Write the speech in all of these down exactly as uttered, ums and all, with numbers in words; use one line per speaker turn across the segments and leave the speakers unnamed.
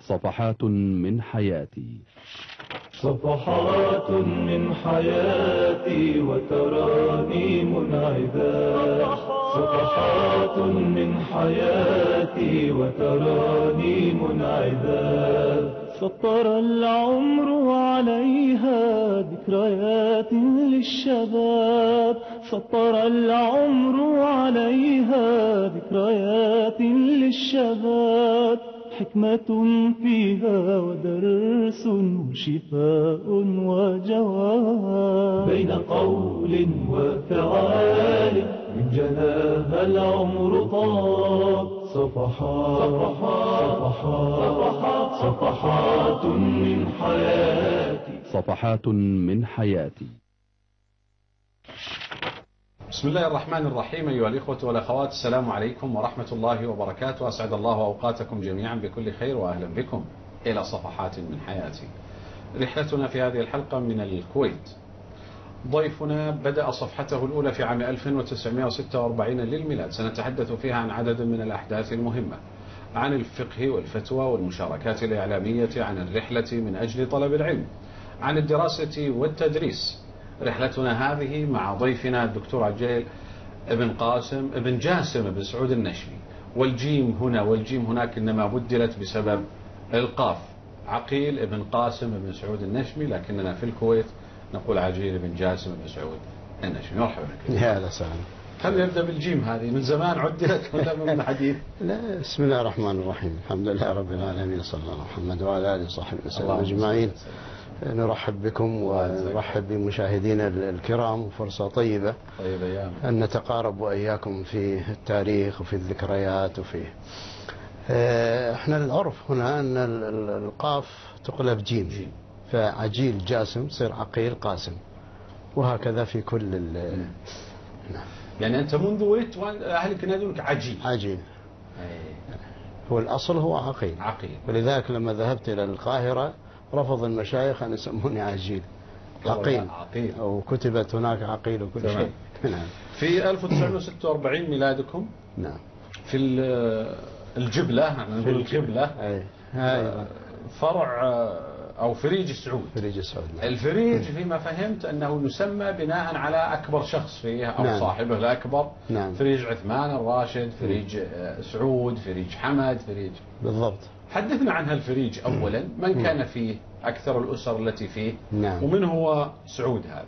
صفحات من حياتي.
صفحات من حياتي وتراني منعذاب. صفحات من حياتي وتراني منعذاب. سطر العمر عليها ذكريات للشباب. سطر العمر عليها ذكريات للشباب. حكمة فيها ودرس وشفاء وجواب. بين قول وفعال من جناها العمر طاب. صفحات صفحات صفحات صفحات من حياتي.
صفحات من حياتي.
بسم الله الرحمن الرحيم. أيها الإخوة والأخوات، السلام عليكم ورحمة الله وبركاته. أسعد الله أوقاتكم جميعا بكل خير، وأهلا بكم إلى صفحات من حياتي. رحلتنا في هذه الحلقة من الكويت. ضيفنا بدأ صفحته الأولى في عام ألف وتسعمائة وستة وأربعين للميلاد. سنتحدث فيها عن عدد من الأحداث المهمة، عن الفقه والفتوى والمشاركات الإعلامية، عن الرحلة من أجل طلب العلم، عن الدراسة والتدريس. رحلتنا هذه مع ضيفنا الدكتور عجيل ابن قاسم ابن جاسم بن سعود النشمي. والجيم هنا والجيم هناك إنما بدلت بسبب القاف. عقيل ابن قاسم بن سعود النشمي، لكننا في الكويت نقول عجيل بن جاسم بن سعود النشمي. مرحبا بك.
يا هلا وسهلا.
خلينا نبدأ بالجيم. هذه من زمان عدلت ولا من حديث؟
لا، بسم الله الرحمن الرحيم. الحمد لله رب العالمين، صلى الله على محمد وعلى آله وصحبه وسلم أجمعين. نرحب بكم ونرحب بمشاهدينا الكرام. فرصة طيبة
طيب أيام
أن نتقارب وإياكم في التاريخ وفي الذكريات وفي احنا العرف هنا أن القاف تقلب جيم، فعجيل جاسم تصير عقيل قاسم، وهكذا في كل ال
نعم. يعني أنت منذ ولدت أهلك ينادونك عجيل.
عجيل هو الأصل، هو عقيل.
عقيل.
ولذلك لما ذهبت إلى القاهرة رفض المشايخ أن يسموني عجيل، عقيل.
عقيل.
وكتبت هناك عقيل وكل شيء. نعم.
في ألف وتسعمائة وستة وأربعين ميلادكم.
نعم.
في الجبلة، نقول القبلة،
أي
فرع أو فريج سعود.
فريج سعود. نعم.
الفريج فيما فهمت أنه يسمى بناء على أكبر شخص فيه أو
نعم.
صاحبه الأكبر.
نعم.
فريج عثمان الراشد، فريج سعود، فريج حمد، فريج.
بالضبط.
حدثنا عن هالفريج أولا. من كان فيه؟ أكثر الأسر التي فيه؟
نعم.
ومن هو سعود هذا؟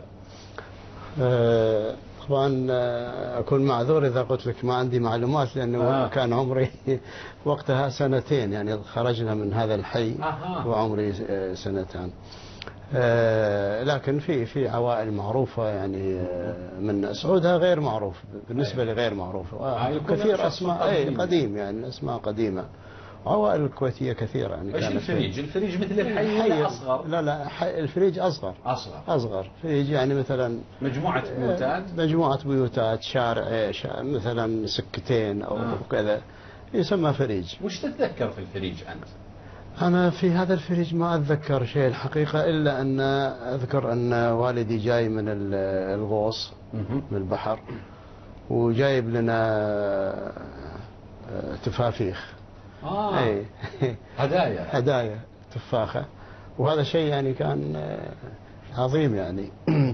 أه طبعا أكون معذور إذا قلت لك ما عندي معلومات، لأنه آه. كان عمري وقتها سنتين، يعني خرجنا من هذا الحي آه. وعمري سنتين. أه لكن في في عوائل معروفة، يعني من سعودها غير معروف بالنسبة أيه. لغير معروفة. آه. كثير أسماء أي قديم، يعني أسماء قديمة. عوائل الكويتية كثيرة يعني.
ايش الفريج؟ الفريج مثل الحي ولا أصغر؟
لا لا، الفريج أصغر.
أصغر.
أصغر. فريج يعني مثلا
مجموعة بيوتات.
مجموعة بيوتات، شارع مثلا سكتين أو آه. كذا، يسمى فريج.
وش تتذكر في الفريج أنت؟
أنا في هذا الفريج ما أتذكر شيء الحقيقة، إلا أن أذكر أن والدي جاي من الغوص من البحر، وجايب لنا تفافيخ.
آه. أي. هدايا.
هدايا تفاخة، وهذا شيء يعني كان عظيم يعني.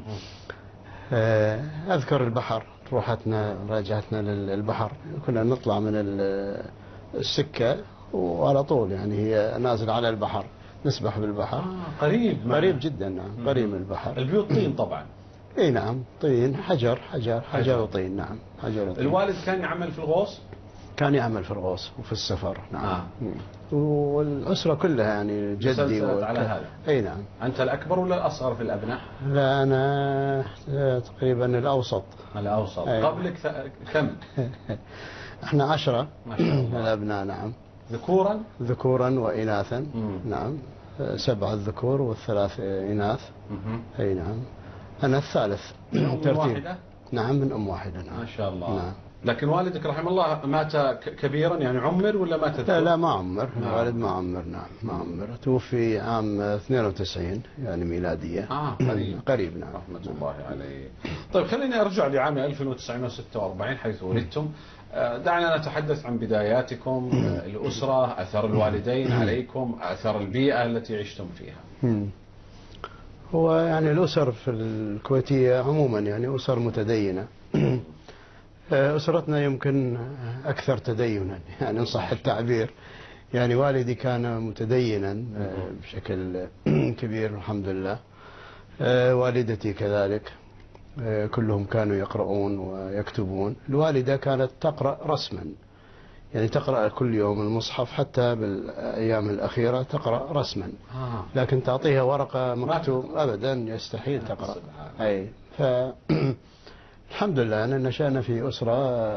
أذكر البحر، روحتنا راجعتنا للبحر، كنا نطلع من السكة وعلى طول يعني هي نازل على البحر، نسبح بالبحر.
آه. قريب.
قريب جدا. نعم. قريب من البحر.
البيوت طين طبعا.
اي نعم، طين، حجر حجر حجر, حجر وطين. نعم، حجر وطين.
الوالد كان يعمل في الغوص؟
كان يعمل في الغوص وفي السفر. نعم.
آه.
والأسرة كلها يعني جدي
و... على هذا.
أي نعم.
أنت الأكبر ولا الأصغر في الأبناء؟
لا، أنا تقريبا الأوسط.
الأوسط. أي. قبلك كم؟
احنا عشرة.
ما شاء الله.
الأبناء. نعم.
ذكورا؟
ذكورا وإناثا. مم. نعم. سبعة ذكور والثلاث إناث. مم. أي نعم. أنا الثالث.
من أم واحدة؟
نعم، من أم واحدة. نعم.
ما شاء الله.
نعم.
لكن والدك رحمه الله مات كبيرا، يعني عمر ولا مات؟
لا لا، ما عمر. نعم. والد ما عمر. نعم، ما عمر. توفي عام اثنين وتسعين يعني ميلادية.
آه قريب.
قريب. نعم.
رحمة الله عليه. طيب خليني أرجع لعام ألف وتسعمائة وستة وأربعين حيث ولدتم. دعنا نتحدث عن بداياتكم، الأسرة، أثر الوالدين عليكم، أثر البيئة التي عشتم فيها.
هو يعني الأسر في الكويتية عموما يعني أسر متدينة. أسرتنا يمكن أكثر تدينا يعني إن صح التعبير. يعني والدي كان متدينا بشكل كبير الحمد لله، والدتي كذلك، كلهم كانوا يقرؤون ويكتبون. الوالدة كانت تقرأ رسما، يعني تقرأ كل يوم المصحف، حتى بالأيام الأخيرة تقرأ رسما، لكن تعطيها ورقة مكتوب أبدا يستحيل تقرأ. أي فالحمد لله أن نشأنا في أسرة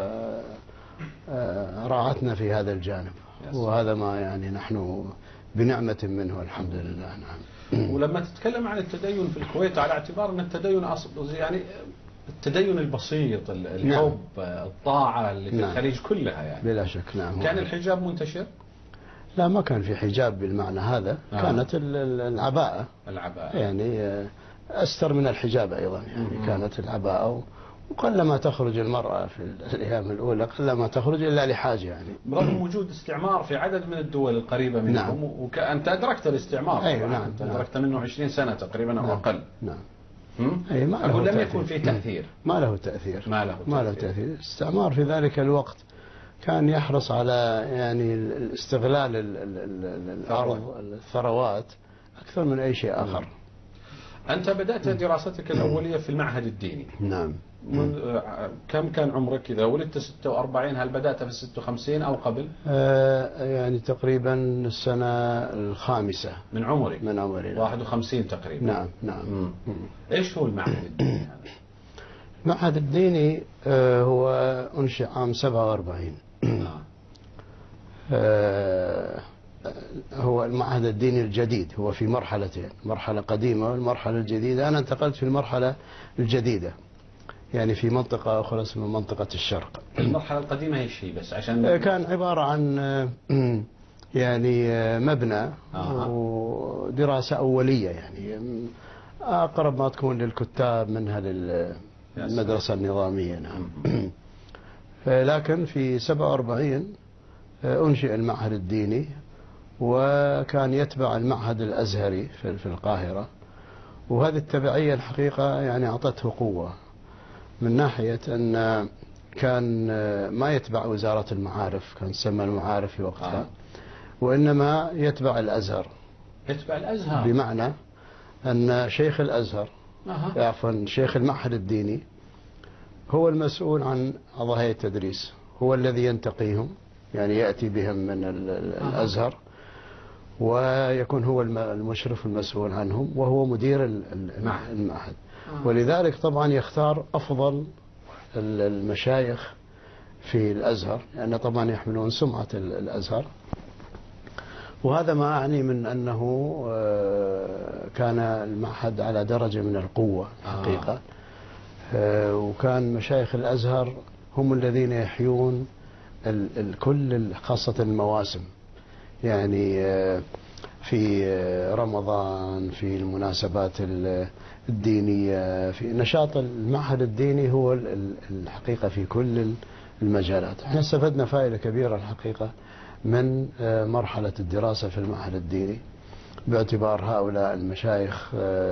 راعتنا في هذا الجانب، وهذا ما يعني نحن بنعمة منه الحمد لله. نعم.
ولما تتكلم عن التدين في الكويت على اعتبار أن التدين يعني التدين البسيط، الحب، نعم. الطاعة اللي في نعم. الخليج كلها يعني
بلا شك. نعم.
كان الحجاب منتشر؟
لا، ما كان في حجاب بالمعنى هذا. آه. كانت العباءة
العباءة
يعني أستر من الحجاب أيضا يعني. م- كانت العباءة، وقلما تخرج المرأة في الأيام الأولى قلما تخرج إلا لحاجة يعني.
برغم وجود استعمار في عدد من الدول القريبة منهم. نعم. وأنت أدركت الاستعمار.
أيوة. نعم.
أنت أدركت منه عشرين سنة تقريبا أو
نعم.
أقل.
نعم.
أي ما أقول لم يكن فيه تأثير.
ما له تأثير.
ما له تأثير.
ما له تأثير. الاستعمار في ذلك الوقت كان يحرص على يعني الاستغلال الأرض، الثروات، أكثر من أي شيء آخر.
أنت بدأت دراستك الأولية في المعهد الديني.
نعم.
من كم كان عمرك إذا ولدت ستة وأربعين؟ هل بدأت في ستة وخمسين أو قبل؟
آه يعني تقريبا السنة الخامسة
من عمري.
من عمري
واحد وخمسين تقريبا.
نعم. نعم. مم.
إيش هو المعهد الديني هذا؟
المعهد الديني آه هو أنشئ عام سبعة وأربعين. آه هو المعهد الديني الجديد، هو في مرحلتين، مرحلة قديمة والمرحلة الجديدة. أنا انتقلت في المرحلة الجديدة، يعني في منطقة أخرى اسمها منطقة الشرق.
المرحلة القديمة هي شيء بس عشان
كان عبارة عن يعني مبنى
آه.
ودراسة أولية، يعني أقرب ما تكون للكتاب منها للمدرسة النظامية. نعم. لكن في سبعة وأربعين أنشئ المعهد الديني، وكان يتبع المعهد الأزهري في القاهرة، وهذه التبعية الحقيقة يعني أعطته قوة، من ناحية أن كان ما يتبع وزارة المعارف، كان تسمى المعارف في وقتها، آه. وإنما يتبع الأزهر.
يتبع الأزهر
بمعنى أن شيخ الأزهر،
آه.
عفوا شيخ المعهد الديني، هو المسؤول عن أعضاء التدريس، هو الذي ينتقيهم، يعني يأتي بهم من الأزهر، ويكون هو المشرف المسؤول عنهم، وهو مدير المعهد. ولذلك طبعا يختار أفضل المشايخ في الأزهر، لأن طبعا يحملون سمعة الأزهر. وهذا ما أعني من أنه كان المعهد على درجة من القوة حقيقة. وكان مشايخ الأزهر هم الذين يحيون الكل، خاصة المواسم، يعني في رمضان، في المناسبات الدينية، في نشاط المعهد الديني هو الحقيقة في كل المجالات. احنا استفدنا فائدة كبيرة الحقيقة من مرحلة الدراسة في المعهد الديني، باعتبار هؤلاء المشايخ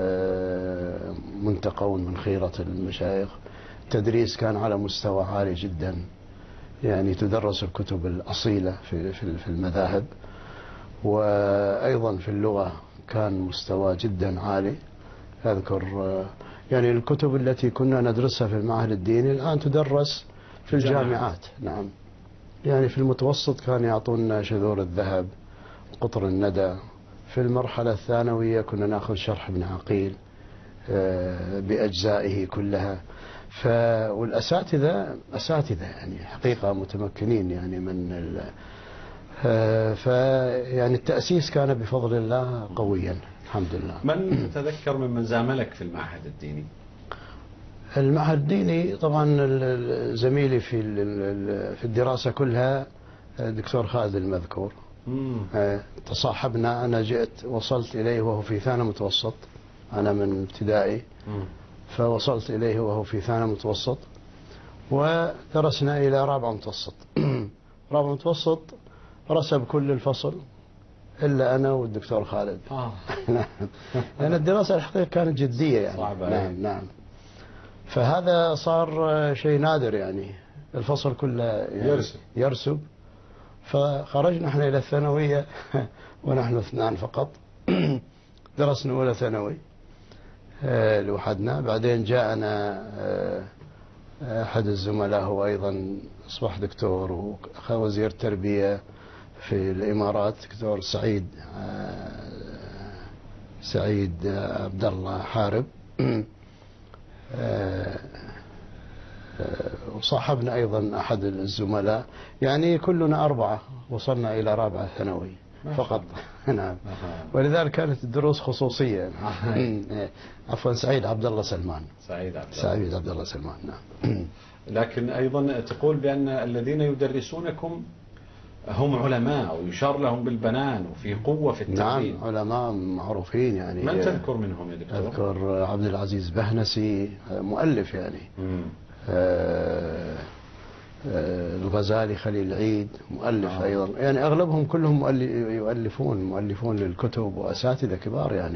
منتقون من خيرة المشايخ. التدريس كان على مستوى عالي جدا، يعني تدرس الكتب الأصيلة في في المذاهب، وأيضا في اللغة كان مستوى جدا عالي. أذكر يعني الكتب التي كنا ندرسها في المعهد الديني الآن تدرس في الجامعات. نعم. يعني في المتوسط كان يعطونا شذور الذهب، قطر الندى. في المرحلة الثانوية كنا نأخذ شرح ابن عقيل بأجزائه كلها. ف والأساتذة أساتذة يعني حقيقة متمكنين يعني من ال... ف يعني التأسيس كان بفضل الله قويا الحمد لله.
من تذكر ممن زاملك في المعهد الديني؟
المعهد الديني طبعا زميلي في في الدراسة كلها الدكتور خالد المذكور. مم. تصاحبنا، أنا جئت وصلت إليه وهو في ثانوي متوسط، أنا من ابتدائي. مم. فوصلت إليه وهو في ثانوي متوسط، ودرسنا إلى رابعة متوسط. رابعة متوسط رسب كل الفصل إلا أنا والدكتور خالد.
آه.
لأن الدراسة الحقيقة كانت جدية يعني.
صعبة.
نعم نعم. فهذا صار شيء نادر يعني، الفصل كله يعني
يرسب.
يرسب. فخرجنا احنا إلى الثانوية ونحن اثنان فقط. درسنا أولى ثانوي لوحدنا. بعدين جاءنا أحد الزملاء هو أيضا أصبح دكتور وأخذ وزير تربية في الإمارات، دكتور سعيد سعيد عبد الله حارب. وصاحبنا أيضا أحد الزملاء، يعني كلنا أربعة وصلنا إلى رابعة ثانوي فقط. نعم. ولذلك كانت الدروس خصوصية. عفوا سعيد عبد الله سلمان.
سعيد عبد الله
سعيد عبد الله سلمان. نعم.
لكن أيضا تقول بأن الذين يدرسونكم هم علماء ويشار لهم بالبنان وفي قوة في التعليم.
نعم علماء معروفين يعني.
من تذكر منهم يا دكتور؟
أذكر عبد العزيز بهنسي مؤلف يعني. آه آه الغزالي خليل العيد مؤلف. آه. أيضا يعني أغلبهم كلهم يؤلفون مؤلفون للكتب وأساتذة كبار يعني.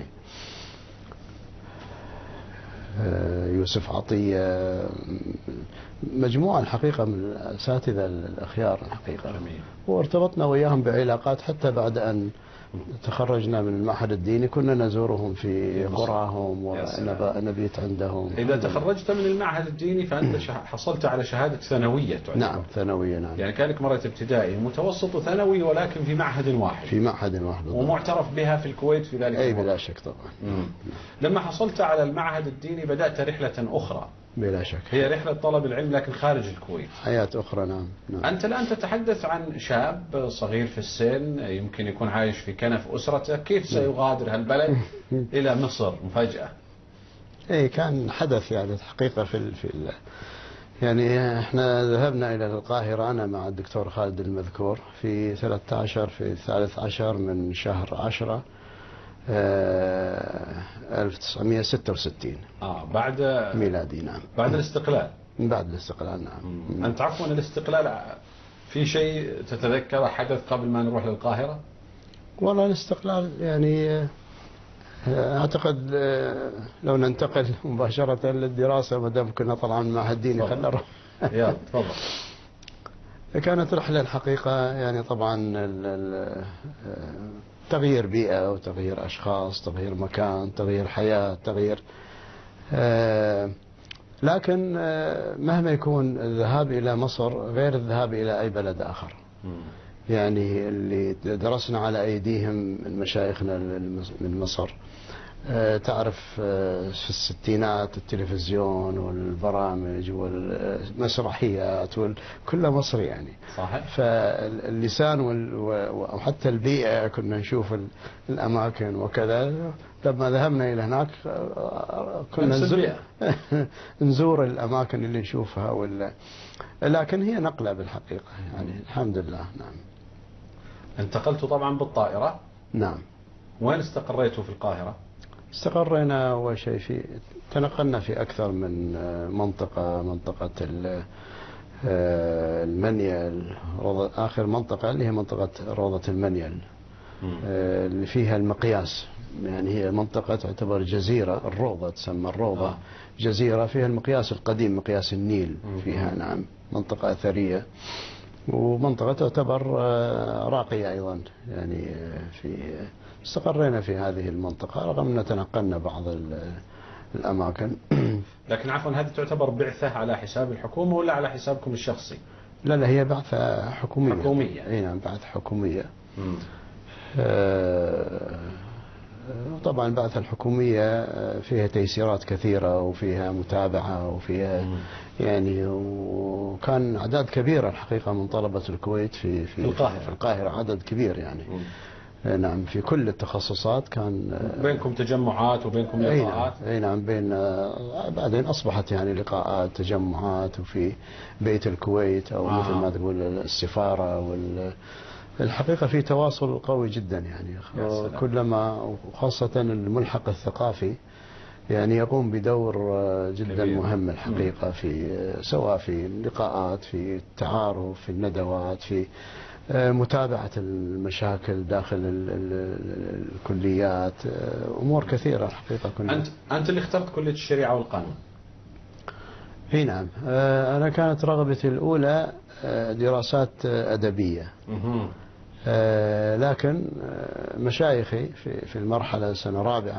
آه يوسف عطية، مجموعة الحقيقة من الأساتذة الأخيار الحقيقة.
جميل.
وارتبطنا وياهم بعلاقات حتى بعد أن تخرجنا من المعهد الديني كنا نزورهم في قراهم ونبيت عندهم.
إذا تخرجت من المعهد الديني فأنت حصلت على شهادة ثانوية تعتبر.
نعم ثانوية. نعم.
يعني كانك مريت ابتدائي متوسط وثانوي ولكن في معهد واحد.
في معهد واحد.
ومعترف بها في الكويت في ذلك.
أي بلا شك طبعا.
مم. لما حصلت على المعهد الديني بدأت رحلة أخرى.
بلا شك.
هي رحلة طلب العلم لكن خارج الكويت.
حياة أخرى. نعم. نعم.
أنت الآن تتحدث عن شاب صغير في السن يمكن يكون عايش في كنف أسرته، كيف سيغادر هالبلد إلى مصر مفاجأة؟
إيه كان حدث يعني الحقيقة في ال في ال يعني احنا ذهبنا إلى القاهرة أنا مع الدكتور خالد المذكور في ثلاثة عشر في الثالث عشر من شهر عشرة ألف وتسعمئة وستة وستين.
آه بعد
ميلادي. نعم.
بعد الاستقلال.
بعد الاستقلال. نعم.
مم. أنت عفوا الاستقلال في شيء تتذكره حدث قبل ما نروح للقاهرة؟
والله الاستقلال يعني أعتقد لو ننتقل مباشرة للدراسة ما دام كنا طبعا مع الدين خلنا نروح.
يلا تفضل.
كانت رحلة الحقيقة يعني طبعا تغيير بيئة وتغيير أشخاص، تغيير مكان، تغيير حياة، تغيير آه لكن آه مهما يكون الذهاب إلى مصر غير الذهاب إلى أي بلد آخر. م. يعني اللي درسنا على أيديهم من مشايخنا من مصر. آه تعرف آه في الستينات التلفزيون والبرامج والمسرحيات كلها مصر يعني.
صحيح.
فاللسان وحتى البيئة كنا نشوف الأماكن وكذا. لما ذهبنا إلى هناك كنا نزور, نزور الأماكن اللي نشوفها ولا لكن هي نقلة بالحقيقة يعني. الحمد لله. نعم.
انتقلتوا طبعا بالطائرة.
نعم.
وين استقريتوا في القاهرة؟
استقرينا أول شيء في تنقلنا في أكثر من منطقة. منطقة المنيل، آخر منطقة اللي هي منطقة روضة المنيل اللي فيها المقياس، يعني هي منطقة تعتبر جزيرة. الروضة تسمى الروضة. آه. جزيرة فيها المقياس القديم مقياس النيل فيها. نعم. منطقة أثرية ومنطقة تعتبر راقية أيضا يعني. في استقرينا في هذه المنطقة رغم أن تنقلنا بعض الأماكن.
لكن عفوا هذه تعتبر بعثة على حساب الحكومة ولا على حسابكم الشخصي؟
لا لا هي بعثة حكومية.
حكومية.
اي نعم بعثة حكومية. آه طبعا البعثة الحكومية فيها تيسيرات كثيرة وفيها متابعة وفيها مم. يعني وكان أعداد كبيرة الحقيقة من طلبة الكويت في في,
في القاهرة.
في القاهرة عدد كبير يعني. مم. نعم في كل التخصصات كان
بينكم تجمعات وبينكم لقاءات.
اي نعم بين بعدين اصبحت يعني لقاءات تجمعات وفي بيت الكويت او آه. مثل ما تقول السفارة وال الحقيقة في تواصل قوي جدا يعني. كلما وخاصة الملحق الثقافي يعني يقوم بدور جدا
كبير.
مهم الحقيقة، في سواء في اللقاءات، في التعارف، في الندوات، في متابعة المشاكل داخل ال ال الكليات، أمور كثيرة الحقيقة. كنا
أنت أنت اللي اخترت كلية الشريعة والقانون.
اي نعم. أنا كانت رغبتي الأولى دراسات أدبية، لكن مشايخي في في المرحلة سنة رابعة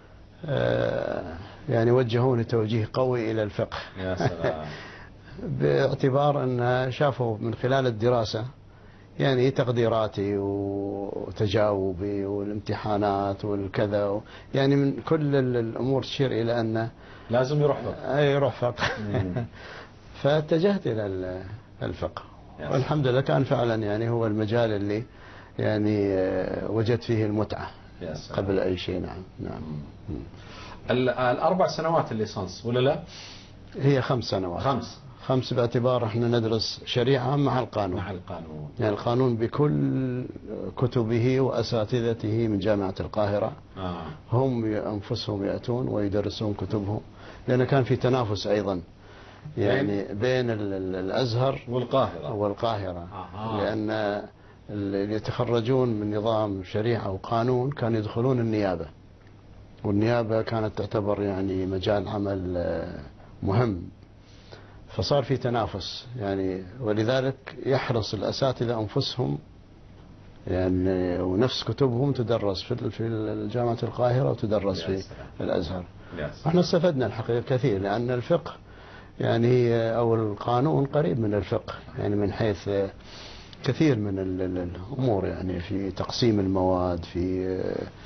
يعني وجهوني توجيه قوي إلى الفقه.
يا سلام.
باعتبار أن شافوا من خلال الدراسة يعني تقديراتي وتجاوبي والامتحانات والكذا، يعني من كل الأمور تشير إلى أن
لازم يروح فقه.
أي يروح فقه. فاتجهت إلى الفقه، والحمد لله كان فعلا يعني هو المجال اللي يعني وجدت فيه المتعة قبل أي شيء. نعم نعم.
الأربع سنوات الليسانس ولا لا؟
هي خمس سنوات.
خمس
خمس باعتبار احنا ندرس شريعة مع القانون.
مع القانون.
يعني القانون بكل كتبه وأساتذته من جامعة القاهرة.
آه.
هم أنفسهم يأتون ويدرسون كتبهم، لأن كان في تنافس أيضا يعني بين الأزهر
والقاهرة
والقاهرة.
آه.
لأن اللي يتخرجون من نظام شريعة وقانون كانوا يدخلون النيابة، والنيابة كانت تعتبر يعني مجال عمل مهم، فصار في تنافس يعني، ولذلك يحرص الأساتذة أنفسهم يعني ونفس كتبهم تدرس في في جامعة القاهرة وتدرس في الأزهر. احنا استفدنا الحقيقة كثير، لأن الفقه يعني أو القانون قريب من الفقه، يعني من حيث كثير من الأمور، يعني في تقسيم المواد، في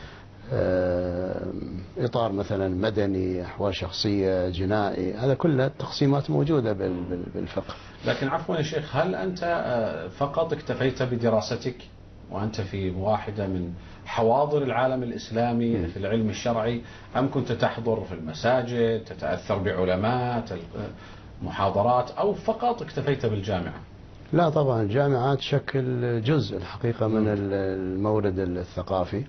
إطار مثلا مدني، أحوال شخصية، جنائي، هذا كله تقسيمات موجودة بالفقه.
لكن عفوا يا شيخ، هل أنت فقط اكتفيت بدراستك وأنت في واحدة من حواضر العالم الإسلامي في العلم الشرعي، أم كنت تحضر في المساجد، تتأثر بعلماء، محاضرات، أو فقط اكتفيت بالجامعة؟
لا طبعا الجامعات تشكل جزء الحقيقة من المورد الثقافي.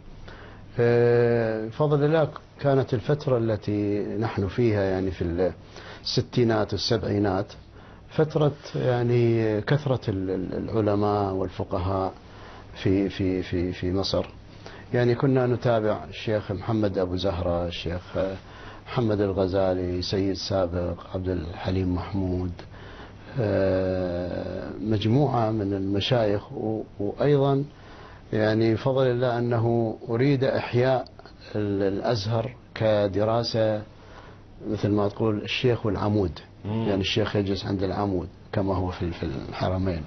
بفضل الله كانت الفترة التي نحن فيها يعني في الستينات والسبعينات فترة يعني كثرة العلماء والفقهاء في في في في مصر. يعني كنا نتابع الشيخ محمد أبو زهرة، الشيخ محمد الغزالي، سيد سابق، عبد الحليم محمود، مجموعة من المشايخ. وأيضا يعني بفضل الله أنه أريد إحياء الأزهر كدراسة مثل ما تقول الشيخ والعمود، يعني الشيخ يجلس عند العمود كما هو في الحرمين.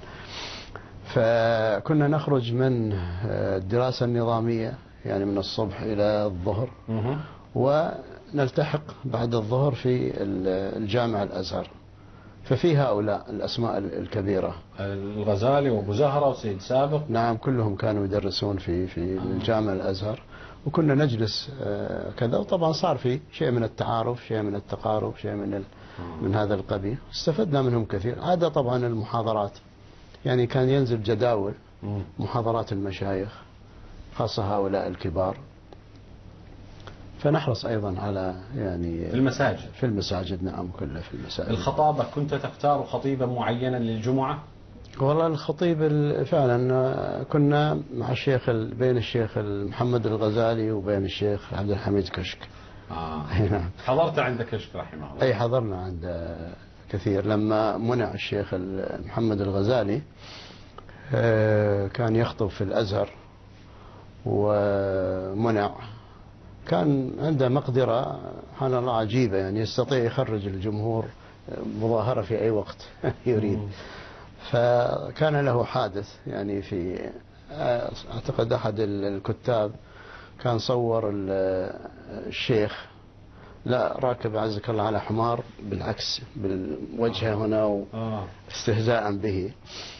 فكنا نخرج من الدراسة النظامية يعني من الصبح إلى الظهر، ونلتحق بعد الظهر في الجامع الأزهر. ففي هؤلاء الأسماء الكبيرة،
الغزالي وأبو زهرة وسيد سابق،
نعم كلهم كانوا يدرسون في في الجامع الأزهر، وكنا نجلس كذا. وطبعا صار في شيء من التعارف، شيء من التقارب، شيء من من هذا القبيل، استفدنا منهم كثير. عادة طبعا المحاضرات يعني كان ينزل جداول محاضرات المشايخ خاصة هؤلاء الكبار، فنحرص أيضا على يعني
في المساجد.
في المساجد نعم كله في المساجد.
الخطابة كنت تختار خطيبا معينا للجمعة؟
والله الخطيب فعلا كنا مع الشيخ بين الشيخ محمد الغزالي وبين الشيخ عبد الحميد كشك.
آه. نعم. حضرت عند كشك رحمه الله؟
أي حضرنا عند كثير. لما منع الشيخ محمد الغزالي كان يخطب في الأزهر ومنع، كان عنده مقدرة سبحان الله عجيبة، يعني يستطيع يخرج الجمهور مظاهرة في أي وقت يريد. فكان له حادث يعني في أعتقد أحد الكتاب كان صور الشيخ لا راكب عزك الله على حمار بالعكس بالوجه هنا واستهزاء به.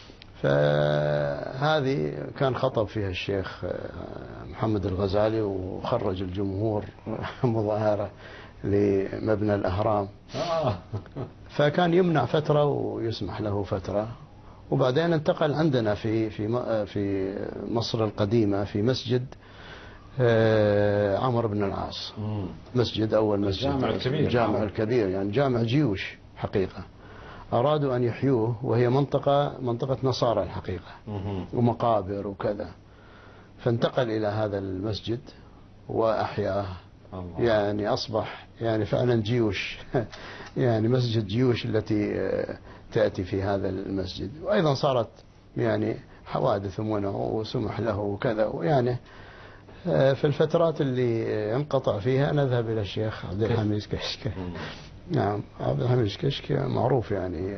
فهذه كان خطب فيها الشيخ محمد الغزالي وخرج الجمهور مظاهرة لمبنى الأهرام. فكان يمنع فترة ويسمح له فترة، وبعدين انتقل عندنا في في في مصر القديمة في مسجد عمرو بن العاص. مسجد أول مسجد،
الجامع الكبير،
الجامع الكبير يعني جامع جيوش حقيقة. أرادوا أن يحيوه وهي منطقة منطقة نصارى الحقيقة ومقابر وكذا، فانتقل إلى هذا المسجد وأحياه. يعني أصبح يعني فعلا جيوش يعني مسجد جيوش التي تأتي في هذا المسجد. وأيضا صارت يعني حوادث منه وسمح له وكذا، ويعني في الفترات اللي انقطع فيها نذهب إلى الشيخ عبد الحميد كشك. نعم، عبد الحميد كشك معروف يعني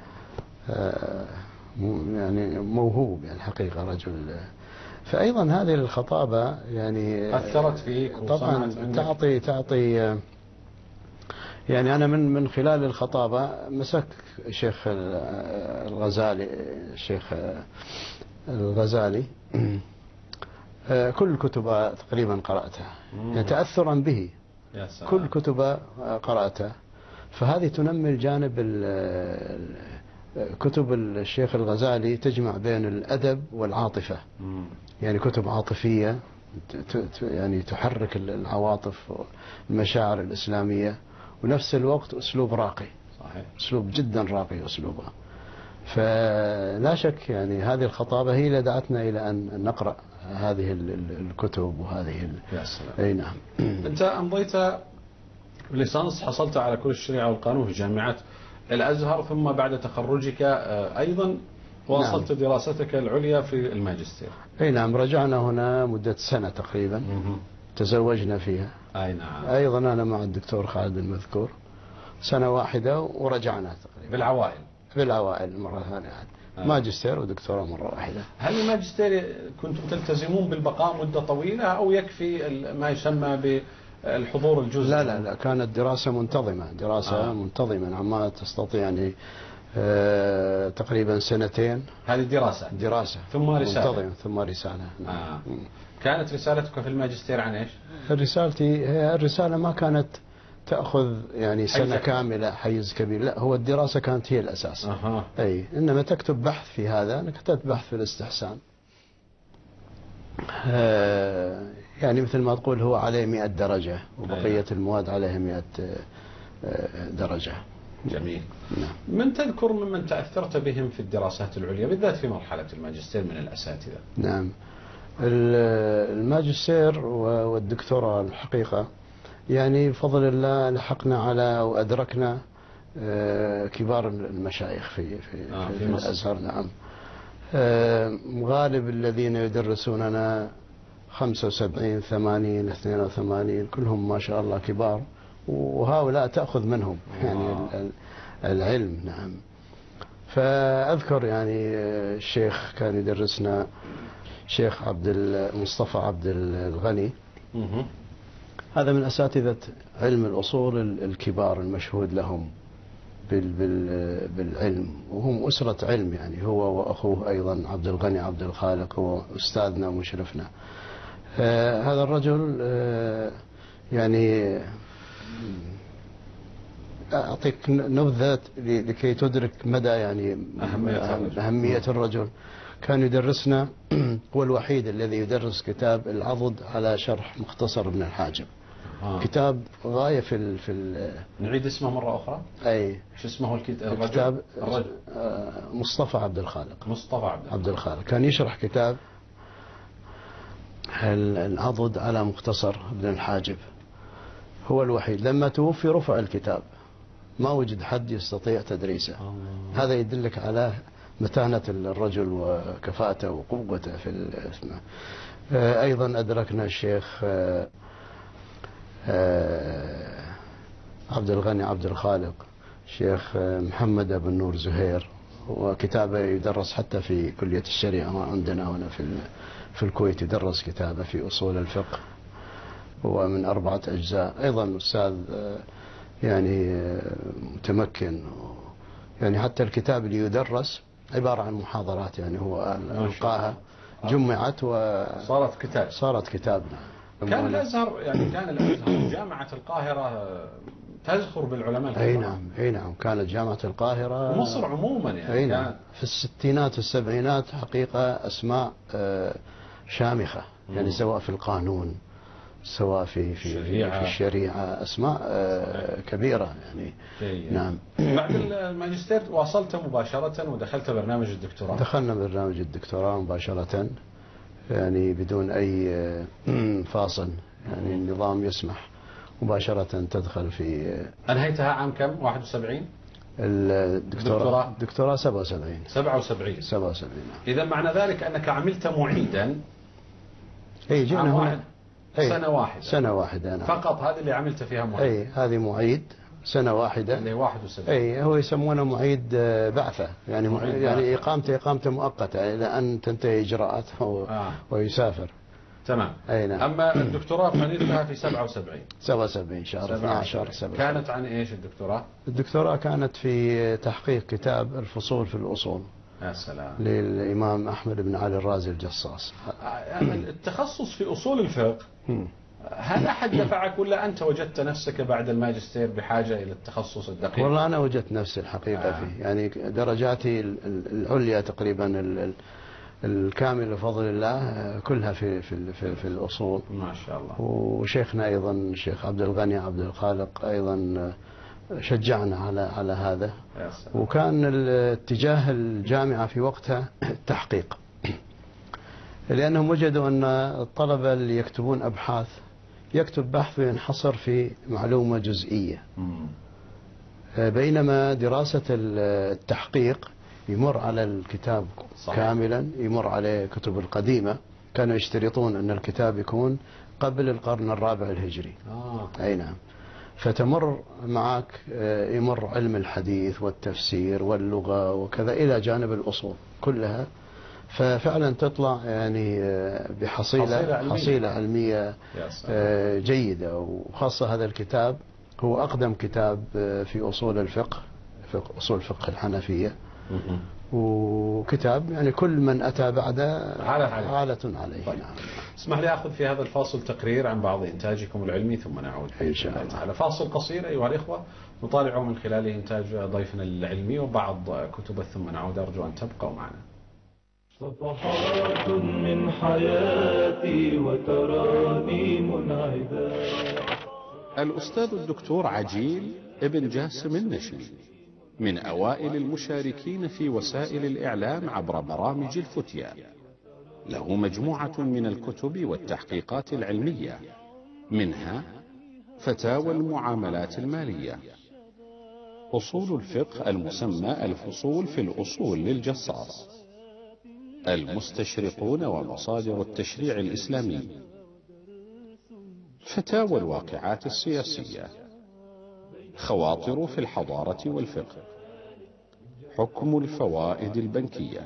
يعني موهوب يعني الحقيقة رجل. فأيضا هذه الخطابة يعني
أثرت فيك
طبعا تعطي تعطي يعني أنا من من خلال الخطابة مسك الشيخ الغزالي الشيخ الغزالي كل كتب تقريبا قرأتها يعني تأثرا به، كل كتب قرأتها. فهذه تنمي الجانب كتب الشيخ الغزالي تجمع بين الأدب والعاطفة، يعني كتب عاطفية يعني تحرك العواطف والمشاعر الإسلامية، ونفس الوقت أسلوب راقي. صحيح. أسلوب جدا راقي أسلوبه. فلا شك يعني هذه الخطابة هي اللي دعتنا إلى أن نقرأ هذه الكتب وهذه
يا سلام.
أي نعم.
أنت أمضيت ليسانس، حصلت على كل الشريعة والقانون في جامعة الأزهر، ثم بعد تخرجك أيضا واصلت نعم. دراستك العليا في الماجستير.
أي نعم، رجعنا هنا مدة سنة تقريبا. مه. تزوجنا فيها.
أي نعم.
أيضا أنا مع الدكتور خالد المذكور سنة واحدة ورجعنا تقريبا.
بالعوائل.
بالعوائل مرة ثانية. آه. ماجستير ودكتوراه مرة واحدة.
هل الماجستير كنتم تلتزمون بالبقاء مدة طويلة أو يكفي ما يسمى بالحضور الجزئي؟
لا لا لا، كانت دراسة منتظمة، دراسة آه. منتظمة عما تستطيع يعني آه تقريبا سنتين.
هذه دراسة
دراسة
ثم رسالة
منتظمة ثم رسالة.
آه. كانت رسالتك في الماجستير عن إيش؟
رسالتي هي الرسالة ما كانت تأخذ يعني سنة كاملة حيز كبير، لا، هو الدراسة كانت هي الأساس.
أه.
أي إنما تكتب بحث في هذا، أنا كتبت بحث في الاستحسان آه يعني مثل ما تقول هو عليه مئة درجة وبقية أيه. المواد عليها مئة آه درجة.
جميل. نعم. من تذكر ممن تأثرت بهم في الدراسات العليا بالذات في مرحلة الماجستير من الأساتذة؟
نعم، الماجستير والدكتوراه الحقيقة يعني بفضل الله لحقنا على وأدركنا كبار المشايخ في في, آه في, في الأزهر. نعم، غالب الذين يدرسوننا خمسة وسبعين ثمانين اثنين وثمانين كلهم ما شاء الله كبار، وهؤلاء تأخذ منهم يعني آه. العلم. نعم، فأذكر يعني الشيخ كان يدرسنا شيخ عبد المصطفى عبد الغني، هذا من أساتذة علم الأصول الكبار المشهود لهم بالعلم، وهم أسرة علم يعني، هو وأخوه أيضا عبد الغني عبد الخالق هو أستاذنا ومشرفنا. آه هذا الرجل آه يعني أعطيك نبذة لكي تدرك مدى يعني
أهمية,
أهمية الرجل. كان يدرسنا هو الوحيد الذي يدرس كتاب العضد على شرح مختصر ابن الحاجب. آه. كتاب غاية في ال في ال
نعيد اسمه مرة أخرى.
أي
شو اسمه الكتاب؟
الكتاب مصطفى عبد الخالق.
مصطفى عبد,
عبد الخالق كان يشرح كتاب العضد على مختصر ابن الحاجب، هو الوحيد. لما توفي رفع الكتاب، ما وجد حد يستطيع تدريسه. آه. هذا يدلك على متانة الرجل وكفاءته وقوته في الاسم. أيضا أدركنا الشيخ عبد الغني عبد الخالق، الشيخ محمد بن نور زهير، وكتابه يدرس حتى في كلية الشريعة عندنا هنا في في الكويت، يدرس كتابه في أصول الفقه، هو من أربعة أجزاء. أيضا أستاذ يعني متمكن، يعني حتى الكتاب اللي يدرس عبارة عن محاضرات، يعني هو ألقاها جمعت
وصارت كتاب
صارت كتاب.
كان الأزهر يعني كان الأزهر جامعة القاهرة تزخر بالعلماء.
أي نعم، أي نعم، كانت جامعة القاهرة
ومصر عموما يعني.
أي نعم، في الستينات والسبعينات حقيقة أسماء شامخة، يعني سواء في القانون سواء في في الشريعة, في الشريعة أسماء كبيرة يعني. نعم.
بعد الماجستير واصلت مباشرة ودخلت برنامج الدكتوراه؟
دخلنا برنامج الدكتوراه مباشرة يعني بدون أي فاصل، يعني النظام يسمح مباشرة تدخل في.
أنهيتها عام كم؟ واحد وسبعين؟
الدكتوراه الدكتوراه سبعة وسبعين.
سبعة وسبعين.
سبعة وسبعين.
إذا معنى ذلك أنك عملت معيدا.
أي جينا هنا
سنة واحدة.
سنة واحدة أنا.
فقط هذه اللي عملت فيها معيد.
أي هذه معيد سنة واحدة.
اللي واحد وسبعين.
أي هو يسمونه معيد بعثة يعني معيد يعني بعثة. إقامته إقامته مؤقتة إلى أن تنتهي إجراءاته آه. ويسافر.
تمام.
أي نعم.
أما الدكتوراه فنيتها في سبعة وسبعين.
سبعة وسبعين شهر اثنا عشر.
كانت عن إيش الدكتوراه؟
الدكتوراه كانت في تحقيق كتاب الفصول في الأصول.
يا سلام.
للإمام أحمد بن علي الرازي الجصاص.
التخصص في أصول الفقه هل أحد دفعك ولا أنت وجدت نفسك بعد الماجستير بحاجة إلى التخصص الدقيق؟
والله أنا وجدت نفسي الحقيقة آه. فيه يعني درجاتي العليا تقريبا الكامل بفضل الله كلها في في في, في الأصول.
ما شاء الله.
وشيخنا أيضا الشيخ عبد الغني عبد الخالق أيضا شجعنا على على هذا. وكان الاتجاه الجامعة في وقتها التحقيق، لأنهم وجدوا أن الطلبة اللي يكتبون أبحاث يكتب بحث وينحصر في معلومة جزئية، بينما دراسة التحقيق يمر على الكتاب صحيح. كاملا، يمر عليه كتب القديمة، كانوا يشترطون أن الكتاب يكون قبل القرن الرابع الهجري.
آه.
أي نعم. فتمر معك يمر علم الحديث والتفسير واللغة وكذا إلى جانب الأصول كلها، ففعلا تطلع يعني بحصيلة حصيلة علمية, حصيلة علمية جيدة. وخاصة هذا الكتاب هو أقدم كتاب في أصول الفقه، في أصول الفقه الحنفية، وكتاب يعني كل من أتى بعده عالة عليه.
طيب. نعم. اسمح لي أخذ في هذا الفاصل تقرير عن بعض إنتاجكم العلمي ثم نعود
إن شاء الله.
على فاصل قصير أيها الإخوة نطالع من خلاله إنتاج ضيفنا العلمي وبعض كتبه ثم نعود. أرجو أن تبقوا معنا.
صفحات من حياتي وتراني منعدة.
الأستاذ الدكتور عجيل ابن جاسم النشمي من أوائل المشاركين في وسائل الإعلام عبر برامج الفتيا، له مجموعة من الكتب والتحقيقات العلمية، منها فتاوى المعاملات المالية، أصول الفقه المسمى الفصول في الأصول للجصاص، المستشرقون ومصادر التشريع الإسلامي، فتاوى الواقعات السياسية، خواطر في الحضارة والفقه، حكم الفوائد البنكية،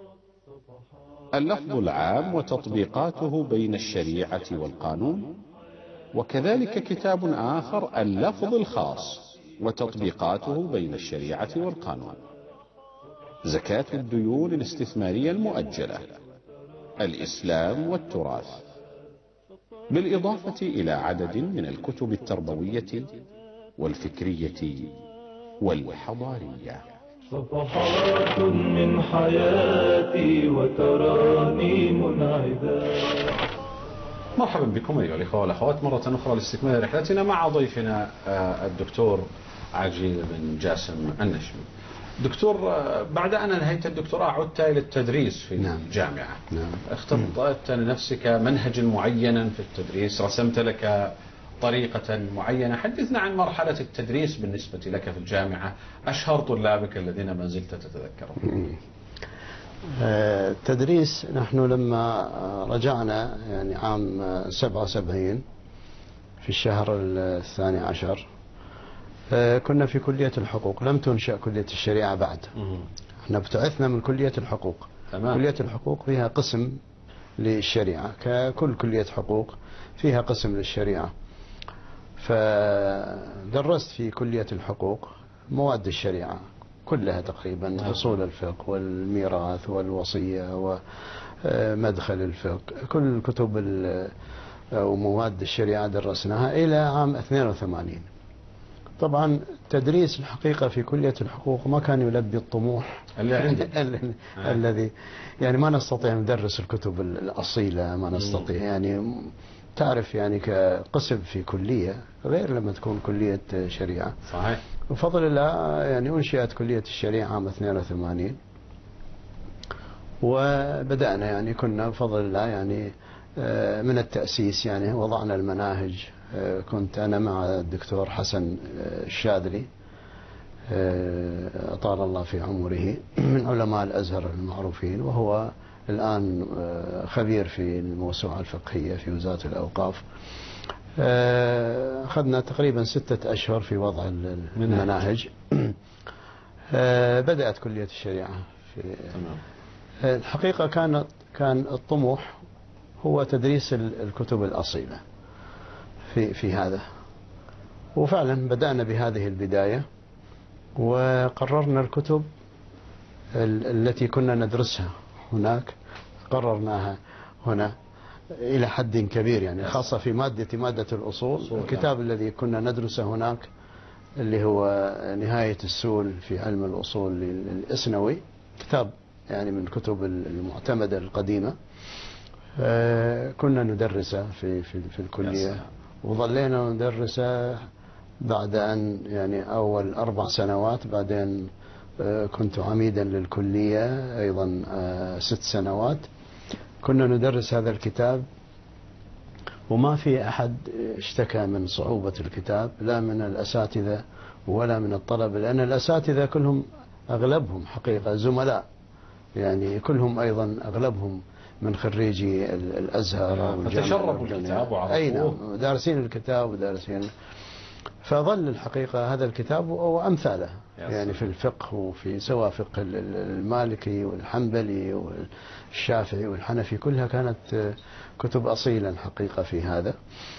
اللفظ العام وتطبيقاته بين الشريعة والقانون، وكذلك كتاب آخر اللفظ الخاص وتطبيقاته بين الشريعة والقانون، زكاة الديون الاستثمارية المؤجلة، الإسلام والتراث، بالإضافة إلى عدد من الكتب التربوية والفكرية والحضارية.
صفحات من حياتي وتراني منعدة.
مرحبا بكم أيها الإخوة والأخوات مرة أخرى لاستكمال رحلتنا مع ضيفنا الدكتور عجيل بن جاسم النشمي. دكتور، بعد أن انهيت الدكتوراه عدت إلى التدريس في نعم. الجامعة.
نعم.
اخترت لنفسك منهجا معينا في التدريس، رسمت لك طريقة معينة. حدثنا عن مرحلة التدريس بالنسبة لك في الجامعة، أشهر طلابك الذين ما زلت تتذكرهم.
التدريس نحن لما رجعنا يعني عام سبعة وسبعين في الشهر الثاني عشر كنا في كلية الحقوق، لم تنشأ كلية الشريعة بعد. احنا ابتعثنا من كلية الحقوق.
تمام.
كلية الحقوق فيها قسم للشريعة، ككل كلية حقوق فيها قسم للشريعة. فدرست في كلية الحقوق مواد الشريعة كلها تقريبا، أصول الفقه والميراث والوصية ومدخل الفقه، كل كتب ومواد الشريعة درسناها إلى عام اثنين وثمانين. طبعا تدريس الحقيقة في كلية الحقوق ما كان يلبي الطموح
اللي عندي
الذي يعني ما نستطيع ندرس الكتب الأصيلة، ما نستطيع يعني تعرف يعني كقسم في كلية غير لما تكون كلية شريعة.
صحيح.
بفضل الله يعني أنشئت كلية الشريعة عام اثنين وثمانين، وبدأنا يعني كنا بفضل الله يعني من التأسيس يعني وضعنا المناهج. كنت أنا مع الدكتور حسن الشاذلي أطال الله في عمره من علماء الأزهر المعروفين، وهو الآن خبير في الموسوعة الفقهية في وزارة الأوقاف. أخذنا تقريبا ستة أشهر في وضع المناهج. بدأت كلية الشريعة في الحقيقة كان كان الطموح هو تدريس الكتب الأصيلة في في هذا، وفعلا بدأنا بهذه البداية وقررنا الكتب التي كنا ندرسها هناك قررناها هنا إلى حد كبير يعني، خاصة في مادة مادة الأصول. الكتاب الذي كنا ندرسه هناك اللي هو نهاية السول في علم الأصول الإسنوي، كتاب يعني من الكتب المعتمدة القديمة، كنا ندرسه في في في الكلية، وظلينا ندرسه بعد أن يعني أول أربع سنوات، بعدين كنت عميدا للكلية أيضا ست سنوات. كنا ندرس هذا الكتاب وما في أحد اشتكى من صعوبة الكتاب، لا من الأساتذة ولا من الطلبة، لأن الأساتذة كلهم أغلبهم حقيقة زملاء يعني، كلهم أيضا أغلبهم من خريجي الأزهر
فتشربوا الكتاب وعرفوه.
أي نعم، دارسين الكتاب ودارسين. فظل الحقيقة هذا الكتاب وأمثاله يعني في الفقه، وفي سواء فقه المالكي والحنبلي والشافعي والحنفي، كلها كانت كتب أصيلة الحقيقة في هذا.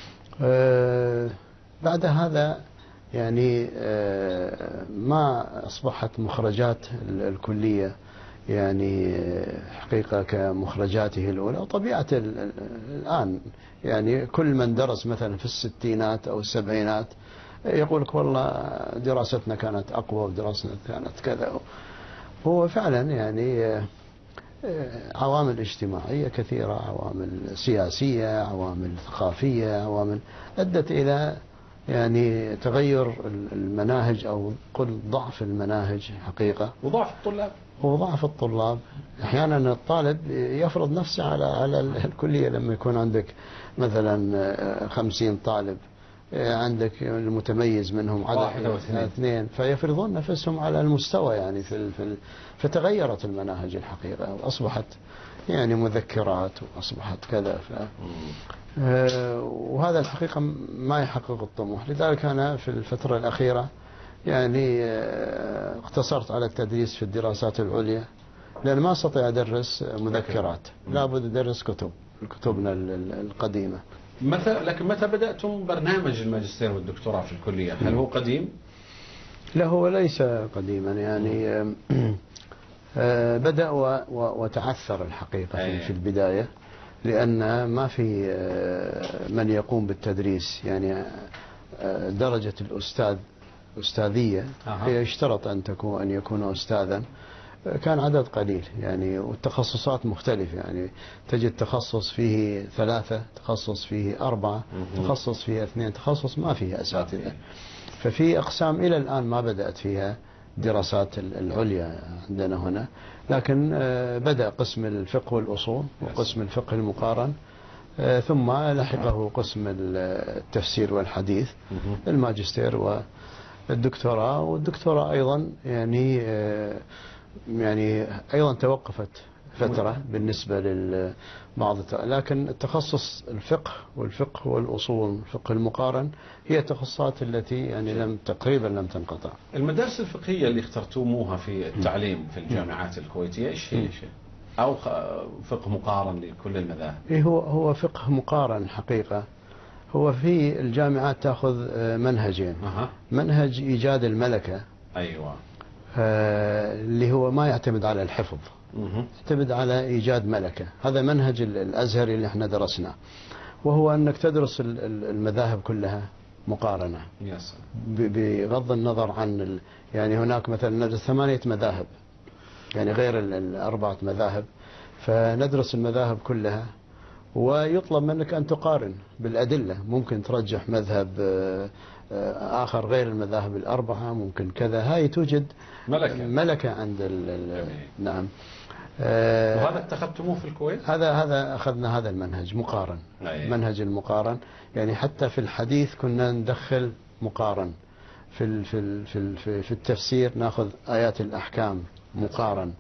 بعد هذا يعني ما أصبحت مخرجات الكلية يعني حقيقة كمخرجاته الأولى، وطبيعة الآن يعني كل من درس مثلا في الستينات أو السبعينات يقول لك والله دراستنا كانت أقوى ودراستنا كانت كذا. هو فعلا يعني عوامل اجتماعية كثيرة، عوامل سياسية، عوامل ثقافية، عوامل أدت إلى يعني تغير المناهج أو قل ضعف المناهج حقيقة،
وضعف الطلاب
وضعف الطلاب. أحيانا الطالب يفرض نفسه على على الكلية، لما يكون عندك مثلا خمسين طالب، عندك المتميز منهم عدد اثنين، فيفرضون نفسهم على المستوى يعني في في فتغيرت المناهج الحقيقة، وأصبحت يعني مذكرات وأصبحت كذا. ف وهذا الحقيقة ما يحقق الطموح. لذلك أنا في الفترة الأخيرة يعني اقتصرت على التدريس في الدراسات العليا، لأن ما أستطيع أدرس مذكرات، لابد أدرس كتب، كتبنا القديمة.
متى لكن متى بدأتم برنامج الماجستير والدكتوراه في الكلية؟ هل هو قديم؟
لا، هو ليس قديما يعني. بدأ وتعثر الحقيقة في البداية، لأن ما في من يقوم بالتدريس يعني. درجة الأستاذ أستاذية هي يشترط أن تكون أن يكون أستاذا، كان عدد قليل يعني، والتخصصات مختلفة يعني، تجد تخصص فيه ثلاثة، تخصص فيه أربعة، تخصص فيه اثنين، تخصص ما فيه أساتذة. ففي أقسام إلى الآن ما بدأت فيها دراسات العليا عندنا هنا، لكن بدأ قسم الفقه والأصول وقسم الفقه المقارن، ثم لحقه قسم التفسير والحديث، الماجستير والدكتوراه. والدكتوراه أيضا يعني يعني أيضا توقفت فترة بالنسبة للبعض، لكن التخصص الفقه والفقه والأصول والفقه المقارن هي التخصصات التي يعني لم تقريبا لم تنقطع.
المدارس الفقهية اللي اخترتموها في التعليم في الجامعات الكويتية ايش هي؟ أو فقه مقارن لكل المذاهب؟
إيه هو هو فقه مقارن حقيقة. هو في الجامعات تأخذ منهجين، أه. منهج إيجاد الملكة،
أيوة،
اللي هو ما يعتمد على الحفظ، يعتمد على إيجاد ملكة. هذا منهج الأزهري اللي احنا درسناه، وهو أنك تدرس المذاهب كلها مقارنة، بغض النظر عن يعني هناك مثلا ندرس ثمانية مذاهب يعني غير الأربعة مذاهب، فندرس المذاهب كلها ويطلب منك أن تقارن بالأدلة، ممكن ترجح مذهب آخر غير المذاهب الأربعة، ممكن كذا. هاي توجد
ملكة,
ملكة عند ال نعم.
وهذا اتخذتموه في الكويت؟
هذا هذا أخذنا هذا المنهج مقارن. أيه. منهج المقارن، يعني حتى في الحديث كنا ندخل مقارن، في في في في التفسير ناخذ آيات الأحكام مقارن.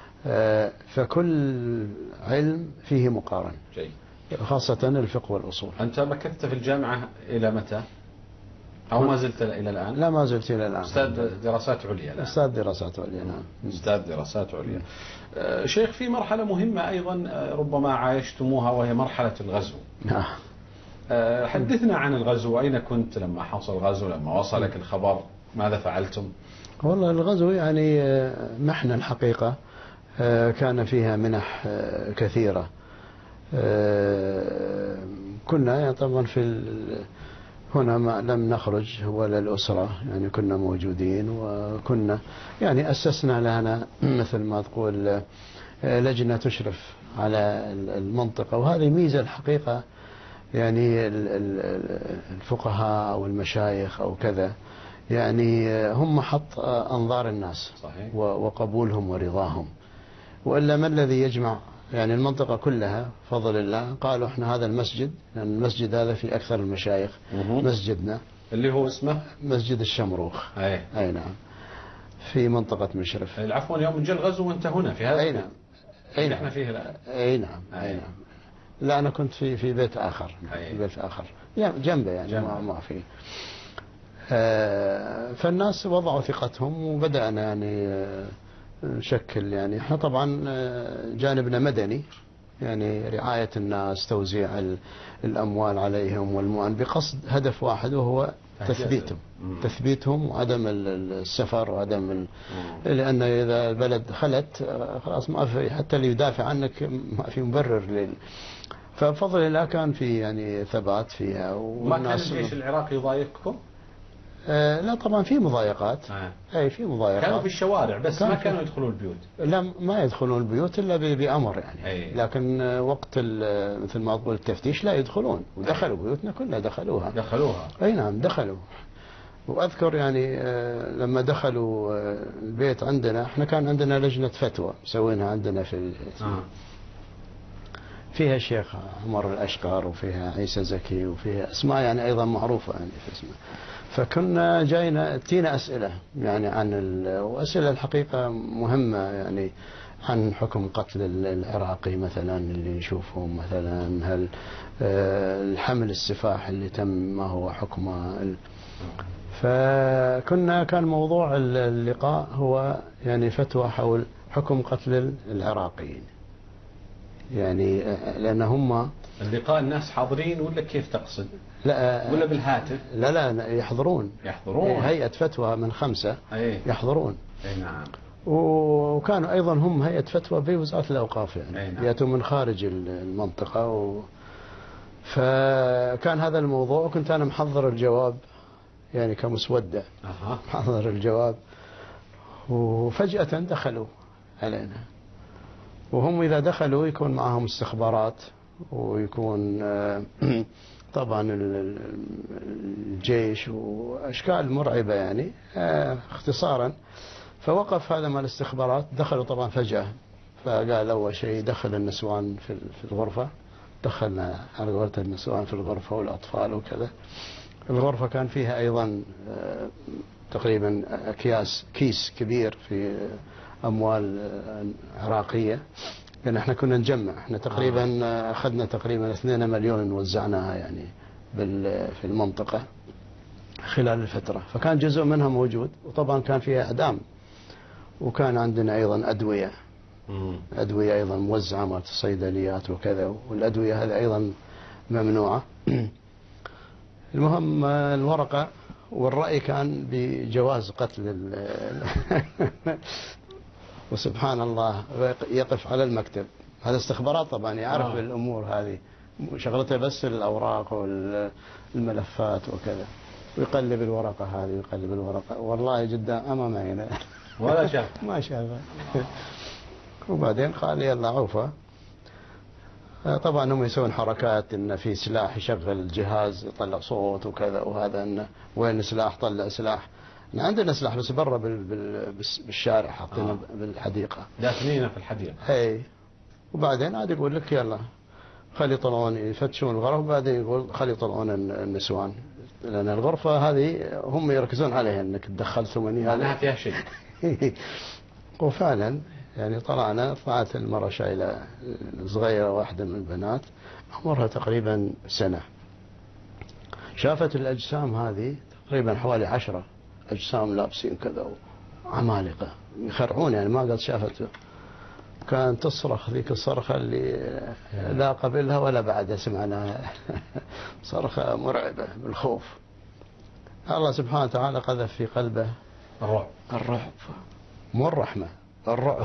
فكل علم فيه مقارن.
جيد.
خاصة الفقه والأصول.
أنت مكثت في الجامعة إلى متى؟ أو ما زلت إلى الآن؟
لا ما زلت إلى الآن.
أستاذ دراسات عليا الآن.
أستاذ دراسات عليا نعم.
أستاذ دراسات عليا. أه شيخ، في مرحلة مهمة أيضا ربما عايشتموها وهي مرحلة الغزو.
نعم.
أه حدثنا عن الغزو، أين كنت لما حصل الغزو، لما وصلك الخبر ماذا فعلتم؟
والله الغزو يعني محنة الحقيقة، كان فيها منح كثيرة. كنا يعني طبعا في هنا ما لم نخرج ولا الأسرة، يعني كنا موجودين، وكنا يعني أسسنا لنا مثل ما تقول لجنة تشرف على المنطقة. وهذه ميزة الحقيقة، يعني الفقهاء أو المشايخ أو كذا، يعني هم حط أنظار الناس.
صحيح.
وقبولهم ورضاهم. وإلا ما الذي يجمع يعني المنطقة كلها فضل الله؟ قالوا احنا هذا المسجد، لأن يعني المسجد هذا في أكثر المشايخ. مسجدنا
اللي هو اسمه
مسجد الشمروخ.
أي.
أي نعم، في منطقة مشرف.
عفوا، يوم جاء الغزو وانت هنا في هذا.
أي نعم.
أي نعم. احنا فيه الآن.
أي نعم. أي, أي نعم. لا أنا كنت في في بيت آخر.
أي.
في بيت آخر جنبه يعني جنبه. ما فيه. آه فالناس وضعوا ثقتهم، وبدأنا يعني نشكل، يعني احنا طبعا جانبنا مدني، يعني رعاية الناس، توزيع الأموال عليهم والمؤن، بقصد هدف واحد وهو تثبيتهم تثبيتهم وعدم السفر وعدم ال... لأن إذا البلد خلت خلاص ما في حتى اللي يدافع عنك، ما في مبرر لل... فبفضل الله كان في يعني ثبات فيها.
ما كان الجيش العراقي يضايقكم؟
آه لا طبعا في مضايقات.
آه.
اي في مضايقات.
كانوا في الشوارع بس كان ما كانوا يدخلون البيوت.
لا ما يدخلون البيوت الا بأمر يعني.
أي.
لكن وقت مثل ما تقول التفتيش لا يدخلون، ودخلوا بيوتنا كلها دخلوها.
دخلوها.
اي نعم دخلوا. واذكر يعني لما دخلوا البيت عندنا، احنا كان عندنا لجنة فتوى مسوينها عندنا في
آه.
فيها الشيخ عمر الأشقر، وفيها عيسى زكي، وفيها اسماء يعني ايضا معروفة يعني في اسمها. فكنا جاينا تينا أسئلة يعني عن وأسئلة الحقيقة مهمة، يعني عن حكم قتل العراقي مثلا اللي نشوفهم، مثلا هل الحمل السفاح اللي تم ما هو حكمه. فكنا كان موضوع اللقاء هو يعني فتوى حول حكم قتل العراقيين، يعني لأن هم
اللقاء الناس حاضرين ولا كيف تقصد؟
لا
ولا بالهاتف؟
لا لا يحضرون.
يحضرون.
هيئة فتوى من خمسة.
أيه.
يحضرون.
أي نعم.
وكانوا أيضا هم هيئة فتوى بوزارة الأوقاف يعني.
أيه نعم.
يأتوا من خارج المنطقة و... فكان هذا الموضوع، وكنت أنا محضر الجواب يعني كمسودة.
أها.
محضر الجواب، وفجأة دخلوا علينا. وهم إذا دخلوا يكون معهم استخبارات، ويكون طبعا الجيش وأشكال مرعبة يعني اختصارا. فوقف هذا مال الاستخبارات، دخلوا طبعا فجأة، فقال أول شيء دخل النسوان في الغرفة. دخلنا على قولة النسوان في الغرفة والأطفال وكذا. الغرفة كان فيها أيضا تقريبا أكياس كيس كبير في أموال عراقية، لأن احنا كنا نجمع، احنا تقريبا أخذنا تقريبا اثنين مليون وزعناها يعني في المنطقة خلال الفترة. فكان جزء منها موجود، وطبعا كان فيها إعدام، وكان عندنا أيضا أدوية أدوية أيضا موزعة مع الصيدليات وكذا، والأدوية هذه أيضا ممنوعة. المهم الورقة والرأي كان بجواز قتل وسبحان الله يقف على المكتب هذا استخبارات طبعا يعرف آه. الأمور هذه شغلته بس الأوراق والملفات وكذا، ويقلب الورقة هذه ويقلب الورقة، والله جدا أمام عينه
ولا شاف
ما شافه. وبعدين قال يلا عوفة. طبعا هم يسوون حركات إن في سلاح يشغل الجهاز يطلع صوت وكذا، وهذا إنه وين سلاح طلع سلاح. عندنا سلاح بس برا بال بال بالشارع حاطينه آه. بالحديقة،
دافنينه في الحديقة.
اي. وبعدين عاد يقول لك يلا خلي يطلعون يفتشون الغرف، وبعدين يقول خلي يطلعون النسوان، لأن الغرفة هذه هم يركزون عليها انك تدخل ثمانية
معناها فيها شيء.
وفعلا يعني طلعنا، طلعت المرة شايلة صغيرة واحدة من البنات عمرها تقريبا سنة، شافت الأجسام هذه تقريبا حوالي عشرة أجسام لابسين كذا وعمالقة يخرعون، يعني ما قد شافته. كانت تصرخ ذيك الصرخة اللي لا قبلها ولا بعدها سمعناها. صرخة مرعبة بالخوف. الله سبحانه وتعالى قذف في قلبه
الرعب
الرعب مو الرحمة، الرعب.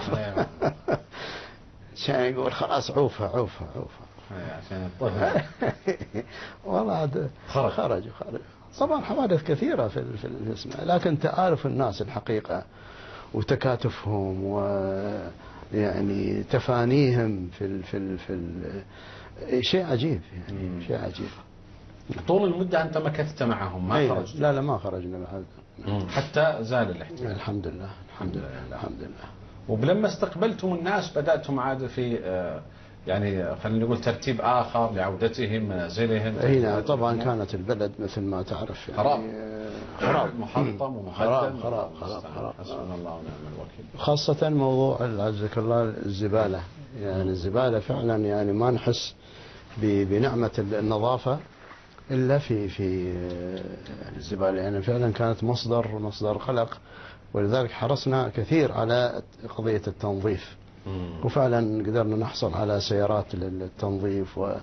عشان يقول خلاص عوفها عوفها عوفها
عشان الطفل.
والله عاد خرج خرج خرج. طبعا حوادث كثيرة في في الاسم، لكن تآلف الناس الحقيقة وتكاتفهم ويعني تفانيهم في ال في ال في ال شيء عجيب، يعني شيء عجيب.
طول المدة أنت مكثت معهم ما خرجت؟
لا لا ما خرجنا بعد
حتى زال الاحتلال.
الحمد لله الحمد لله الحمد لله.
ولما استقبلتم الناس بدأتم عاد في يعني خلينا نقول ترتيب آخر لعودتهم منازلهم؟
اي نعم طبعا كانت البلد مثل ما تعرف يعني
خراب
خراب
محطم ومهدم.
خراب خراب خراب خراب
حسبنا الله ونعم الوكيل.
خاصة موضوع عزك الله الزبالة، يعني الزبالة فعلا يعني ما نحس بنعمة النظافة إلا في في الزبالة، يعني فعلا كانت مصدر مصدر قلق، ولذلك حرصنا كثير على قضية التنظيف. وفعلا قدرنا نحصل على سيارات للتنظيف و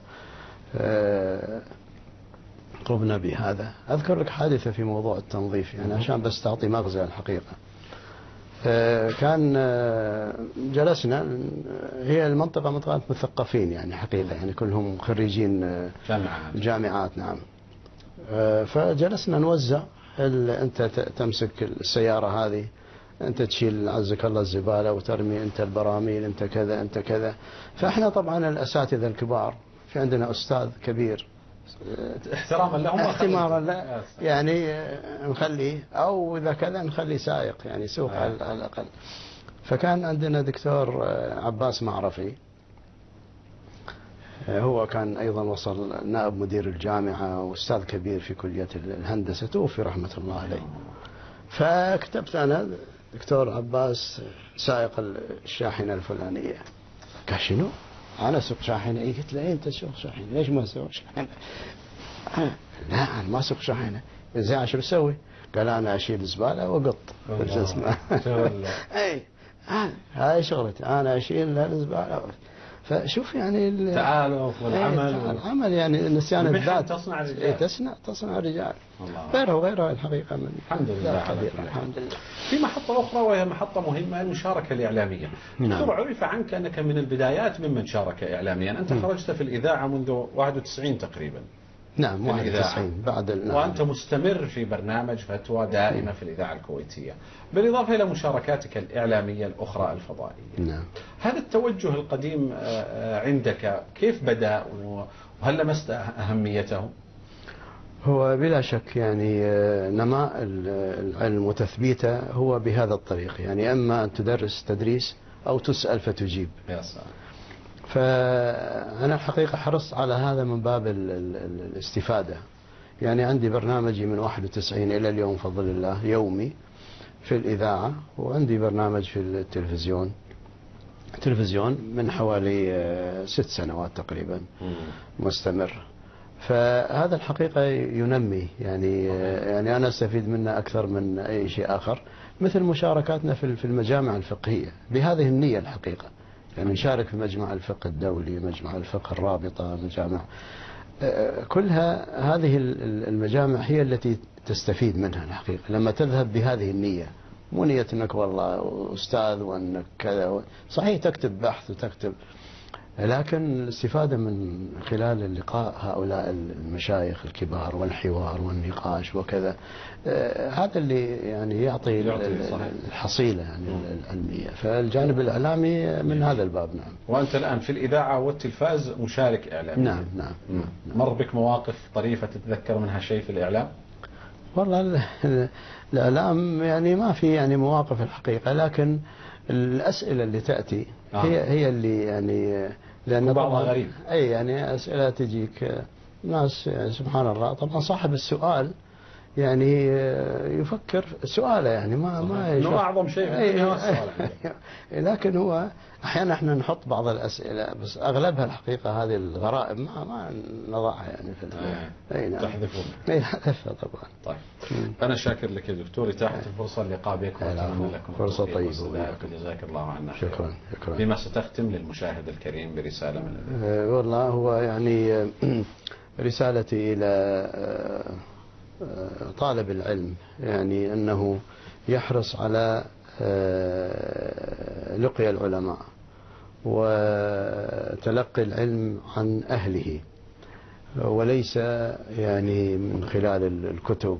قمنا بهذا. أذكر لك حادثة في موضوع التنظيف يعني عشان بس تعطي مغزى الحقيقة. كان جلسنا، هي المنطقة منطقة مثقفين يعني حقيقة، يعني كلهم خريجين
جامعات
جامعات نعم. فجلسنا نوزع، أنت تمسك السيارة هذه، أنت تشيل عزك الله الزبالة وترمي أنت البراميل، أنت كذا أنت كذا. فإحنا طبعا الأساتذة الكبار، في عندنا أستاذ كبير
احتراما لهم
احتمارا لا يعني نخليه، أو إذا كذا نخلي سائق يعني سوق على الأقل. فكان عندنا دكتور عباس معرفي، هو كان أيضا وصل نائب مدير الجامعة وأستاذ كبير في كلية الهندسة، توفي رحمة الله عليه. فكتبت أنا دكتور عباس سائق الشاحنة الفلانية. قال شنو؟ أنا سوق شاحنة. إيه قلت له إيه أنت سوق شاحنة؟ ليش ما سوق شاحنة؟ لا أنا ما سوق شاحنة. زين شو بسوي؟ قال أنا أشيل زبالة وقط. أي هاي شغلتي، أنا أشيل الزبالة. فشوف يعني
التآلف والعمل
العمل يعني نسيان الذات
تصنع الرجال.
تصنع تصنع الرجال غيره وغيره الحقيقة من
الحمد لله.
الحمد لله.
في محطة أخرى وهي محطة مهمة، المشاركة الإعلامية. دكتور عرف عنك أنك من البدايات ممن شارك إعلاميا، أنت خرجت في الإذاعة منذ واحد وتسعين تقريبا.
نعم واحد وتسعين بعد
نعم. وأنت مستمر في برنامج فتوى دائمة في الإذاعة الكويتية، بالإضافة إلى مشاركاتك الإعلامية الأخرى الفضائية.
نعم.
هذا التوجه القديم عندك كيف بدأ وهل لمست أهميته؟
هو بلا شك يعني نماء العلم وتثبيته هو بهذا الطريق، يعني أما أن تدرس تدريس أو تسأل فتجيب.
يا سلام.
فأنا الحقيقة حرصت على هذا من باب الاستفادة. يعني عندي برنامجي من واحد وتسعين إلى اليوم فضل الله يومي في الإذاعة، وعندي برنامج في التلفزيون تلفزيون من حوالي ست سنوات تقريبا مستمر. فهذا الحقيقة ينمي يعني يعني أنا أستفيد منه أكثر من أي شيء آخر، مثل مشاركاتنا في المجامع الفقهية بهذه النية الحقيقة. يعني نشارك في مجمع الفقه الدولي، مجمع الفقه الرابطة، مجامع كلها هذه المجامع هي التي تستفيد منها الحقيقة لما تذهب بهذه النية، مو نية أنك والله أستاذ وأنك كذا. صحيح تكتب بحث وتكتب، لكن الاستفادة من خلال اللقاء هؤلاء المشايخ الكبار والحوار والنقاش وكذا، هذا اللي يعني يعطي الحصيلة يعني العلمية. فالجانب الإعلامي من هذا الباب. نعم.
وأنت الآن في الإذاعة والتلفاز مشارك إعلامي.
نعم نعم, نعم.
مر بك مواقف طريفة تتذكر منها شيء في الإعلام؟
والله الإعلام يعني ما في يعني مواقف الحقيقة، لكن الأسئلة اللي تأتي آه. هي هي اللي يعني لأن
بعضها غريب.
أي يعني أسئلة تجيك ناس يعني سبحان الله. طبعا صاحب السؤال يعني يفكر سؤاله يعني ما ما
إنه أعظم شيء في السؤال.
لكن هو أحيانا احنا نحط بعض الأسئلة بس أغلبها الحقيقة هذه الغرائب ما ما نضعها يعني في
أي نعم. تحذفون.
أي نحذفها طبعا.
طيب. مم. أنا شاكر لك يا دكتور، اتاحت الفرصة اللقاء بك وأتمنى لكم
فرصة طيبة.
جزاك الله عنا.
شكرا شكرا.
بما ستختم للمشاهد الكريم برسالة من
أه والله هو يعني رسالتي إلى طالب العلم يعني أنه يحرص على لقيا العلماء وتلقي العلم عن أهله، وليس يعني من خلال الكتب،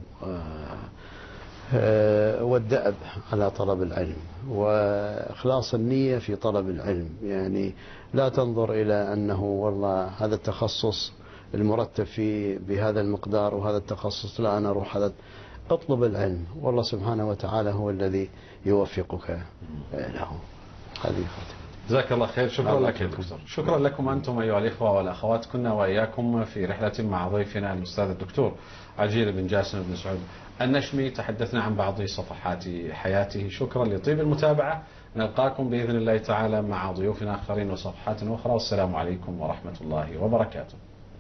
والدأب على طلب العلم وإخلاص النية في طلب العلم. يعني لا تنظر إلى أنه والله هذا التخصص المرتب فيه بهذا المقدار وهذا التخصص لا أنا أروح هذا. اطلب العلم والله سبحانه وتعالى هو الذي يوفقك له. هذه خاتمة.
جزاك الله خير. شكرا لك يا دكتور. شكرا لكم أنتم أيها الإخوة والأخوات. كنا وإياكم في رحلة مع ضيفنا الأستاذ الدكتور عجيل بن جاسم بن سعود النشمي، تحدثنا عن بعض صفحات حياته. شكرا لطيب المتابعة. نلقاكم بإذن الله تعالى مع ضيوفنا آخرين وصفحات أخرى، والسلام عليكم ورحمة الله وبركاته.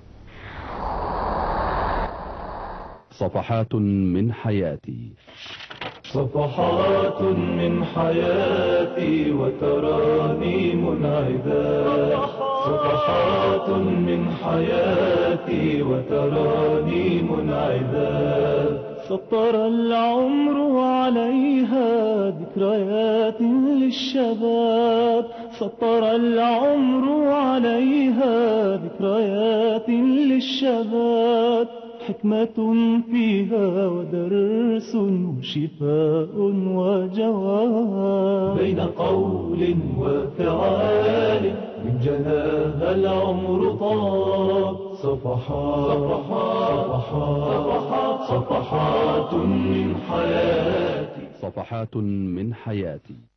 صفحات من حياتي.
صفحات من حياتي وترانيم عذاب. صفحات من حياتي وترانيم عذاب. سطر العمر عليها ذكريات للشباب. سطر العمر عليها ذكريات للشباب. حكمة فيها ودرس وشفاء وجواب. بين قول وفعال من جناها العمر طاب. صفحات صفحات صفحات من حياتي.
صفحات من حياتي.